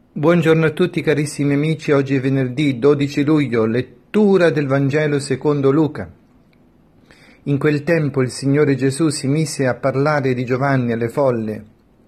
Buongiorno a tutti carissimi amici, oggi è venerdì 12 luglio, lettura del Vangelo secondo Luca. In quel tempo il Signore Gesù si mise a parlare di Giovanni alle folle.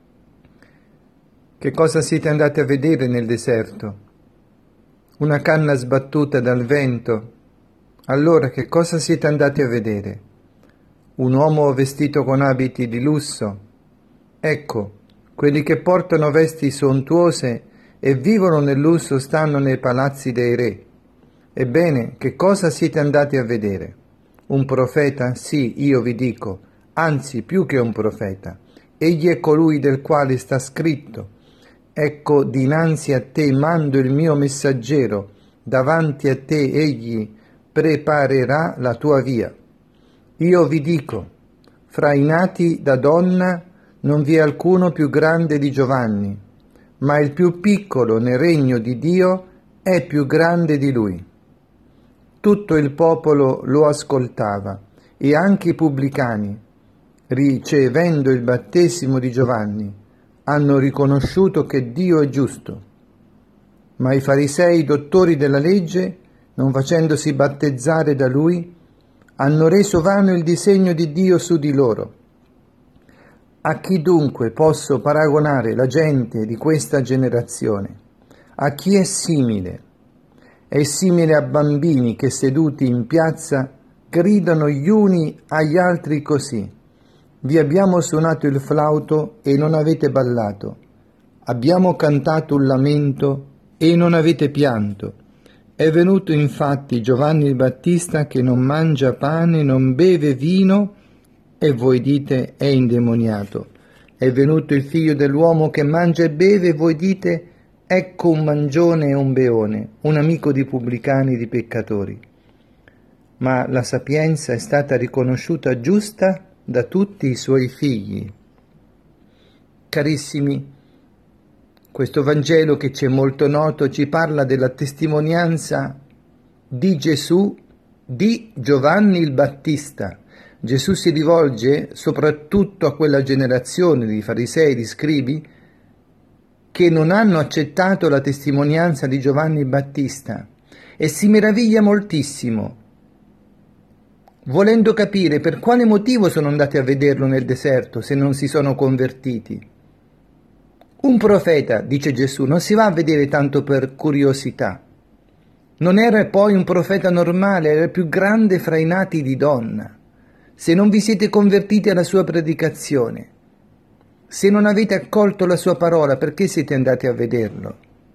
Che cosa siete andati a vedere nel deserto? Una canna sbattuta dal vento? Allora che cosa siete andati a vedere? Un uomo vestito con abiti di lusso? Ecco, quelli che portano vesti sontuose e vivono nel lusso stanno nei palazzi dei re. Ebbene, che cosa siete andati a vedere? Un profeta? Sì, io vi dico, anzi più che un profeta. Egli è colui del quale sta scritto: ecco, dinanzi a te mando il mio messaggero, davanti a te egli preparerà la tua via. Io vi dico, fra i nati da donna non vi è alcuno più grande di Giovanni, ma il più piccolo nel regno di Dio è più grande di lui. Tutto il popolo lo ascoltava e anche i pubblicani, ricevendo il battesimo di Giovanni, hanno riconosciuto che Dio è giusto. Ma i farisei, dottori della legge, non facendosi battezzare da lui, hanno reso vano il disegno di Dio su di loro. A chi dunque posso paragonare la gente di questa generazione? A chi è simile? È simile a bambini che seduti in piazza gridano gli uni agli altri così: vi abbiamo suonato il flauto e non avete ballato, abbiamo cantato un lamento e non avete pianto. È venuto infatti Giovanni il Battista che non mangia pane, non beve vino, e voi dite è indemoniato. È venuto il figlio dell'uomo che mangia e beve, e voi dite ecco un mangione e un beone, un amico di pubblicani e di peccatori. Ma la sapienza è stata riconosciuta giusta da tutti i suoi figli. Carissimi, questo Vangelo che ci è molto noto ci parla della testimonianza di Gesù di Giovanni il Battista. Gesù si rivolge soprattutto a quella generazione di farisei, di scribi, che non hanno accettato la testimonianza di Giovanni il Battista e si meraviglia moltissimo, volendo capire per quale motivo sono andati a vederlo nel deserto se non si sono convertiti. Un profeta, dice Gesù, non si va a vedere tanto per curiosità. Non era poi un profeta normale, era il più grande fra i nati di donna. Se non vi siete convertiti alla sua predicazione, se non avete accolto la sua parola, perché siete andati a vederlo?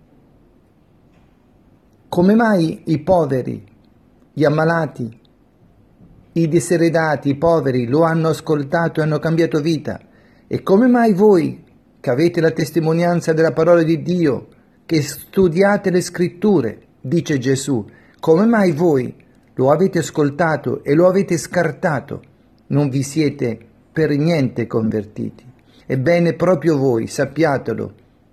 Come mai i poveri, gli ammalati, i diseredati, i poveri lo hanno ascoltato e hanno cambiato vita? E come mai voi, che avete la testimonianza della parola di Dio, che studiate le scritture, dice Gesù, come mai voi lo avete ascoltato e lo avete scartato? Non vi siete per niente convertiti. Ebbene, proprio voi, sappiatelo,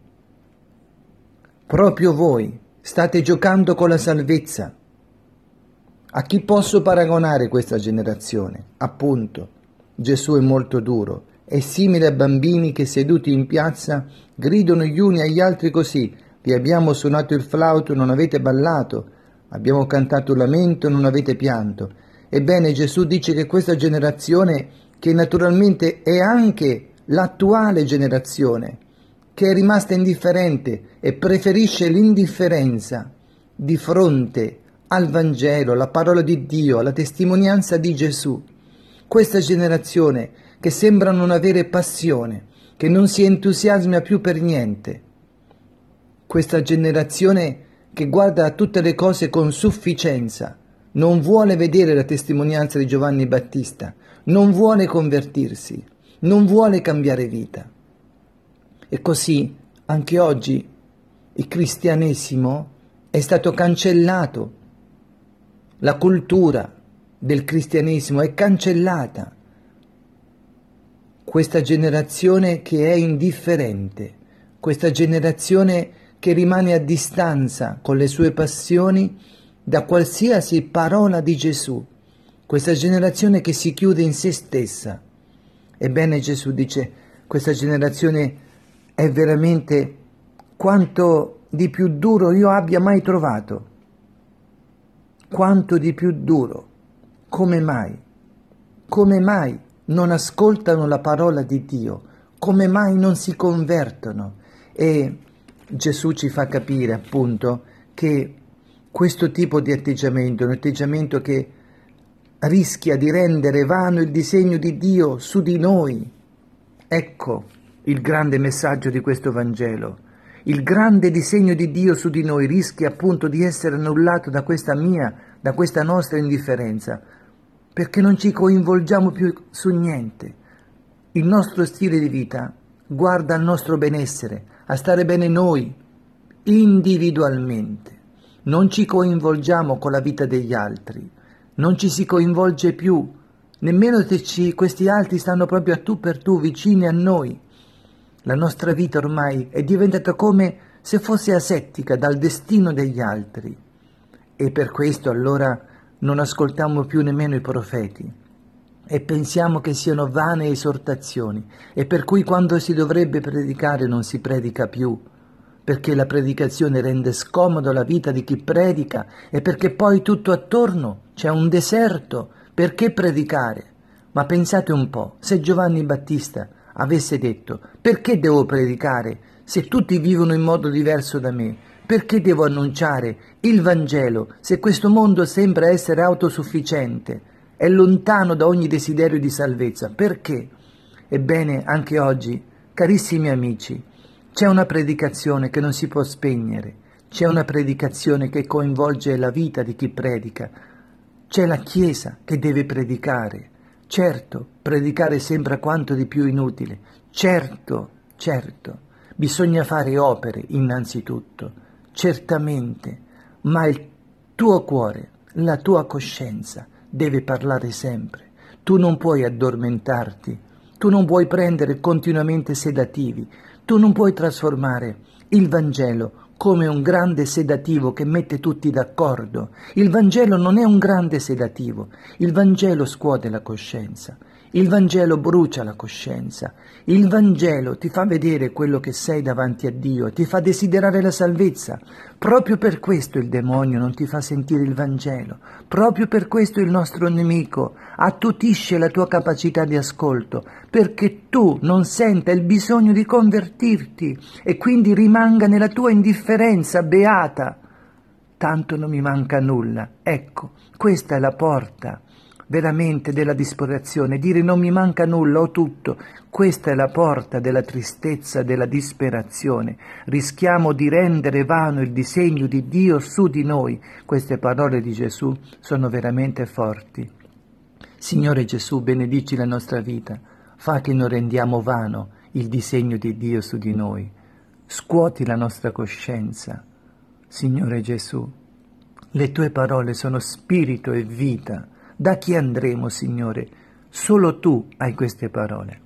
proprio voi state giocando con la salvezza. A chi posso paragonare questa generazione? Appunto, Gesù è molto duro, è simile a bambini che seduti in piazza gridano gli uni agli altri così: vi abbiamo suonato il flauto, non avete ballato, abbiamo cantato un lamento, non avete pianto. Ebbene, Gesù dice che questa generazione, che naturalmente è anche l'attuale generazione, che è rimasta indifferente e preferisce l'indifferenza di fronte al Vangelo, alla parola di Dio, alla testimonianza di Gesù. Questa generazione che sembra non avere passione, che non si entusiasma più per niente. Questa generazione che guarda a tutte le cose con sufficienza, non vuole vedere la testimonianza di Giovanni Battista, non vuole convertirsi, non vuole cambiare vita. E così anche oggi il cristianesimo è stato cancellato, la cultura del cristianesimo è cancellata. Questa generazione che è indifferente, questa generazione che rimane a distanza con le sue passioni da qualsiasi parola di Gesù, questa generazione che si chiude in se stessa. Ebbene, Gesù dice, questa generazione è veramente quanto di più duro io abbia mai trovato. Quanto di più duro. Come mai? Come mai non ascoltano la parola di Dio? Come mai non si convertono? E Gesù ci fa capire appunto che questo tipo di atteggiamento è un atteggiamento che rischia di rendere vano il disegno di Dio su di noi. Ecco il grande messaggio di questo Vangelo. Il grande disegno di Dio su di noi rischia appunto di essere annullato da questa nostra indifferenza, perché non ci coinvolgiamo più su niente. Il nostro stile di vita guarda al nostro benessere, a stare bene noi, individualmente. Non ci coinvolgiamo con la vita degli altri, non ci si coinvolge più, nemmeno se questi altri stanno proprio a tu per tu, vicini a noi. La nostra vita ormai è diventata come se fosse asettica dal destino degli altri. E per questo allora non ascoltiamo più nemmeno i profeti e pensiamo che siano vane esortazioni, e per cui quando si dovrebbe predicare non si predica più, perché la predicazione rende scomodo la vita di chi predica e perché poi tutto attorno c'è un deserto. Perché predicare? Ma pensate un po', se Giovanni Battista avesse detto: perché devo predicare se tutti vivono in modo diverso da me? Perché devo annunciare il Vangelo se questo mondo sembra essere autosufficiente, è lontano da ogni desiderio di salvezza? Perché? Ebbene, anche oggi, carissimi amici, c'è una predicazione che non si può spegnere, c'è una predicazione che coinvolge la vita di chi predica, c'è la Chiesa che deve predicare. Certo, predicare sembra quanto di più inutile, certo, bisogna fare opere innanzitutto, certamente, ma il tuo cuore, la tua coscienza deve parlare sempre. Tu non puoi addormentarti, tu non puoi prendere continuamente sedativi, tu non puoi trasformare il Vangelo come un grande sedativo che mette tutti d'accordo. Il Vangelo non è un grande sedativo, il Vangelo scuote la coscienza, il Vangelo brucia la coscienza, il Vangelo ti fa vedere quello che sei davanti a Dio, ti fa desiderare la salvezza. Proprio per questo il demonio non ti fa sentire il Vangelo, proprio per questo il nostro nemico attutisce la tua capacità di ascolto, perché tu non senta il bisogno di convertirti e quindi rimanga nella tua indifferenza beata. Tanto non mi manca nulla. Ecco, questa è la porta veramente della disperazione, dire non mi manca nulla, ho tutto. Questa è la porta della tristezza, della disperazione. Rischiamo di rendere vano il disegno di Dio su di noi. Queste parole di Gesù sono veramente forti. Signore Gesù, benedici la nostra vita, fa che non rendiamo vano il disegno di Dio su di noi. Scuoti la nostra coscienza. Signore Gesù, le tue parole sono spirito e vita. Da chi andremo, Signore? Solo tu hai queste parole.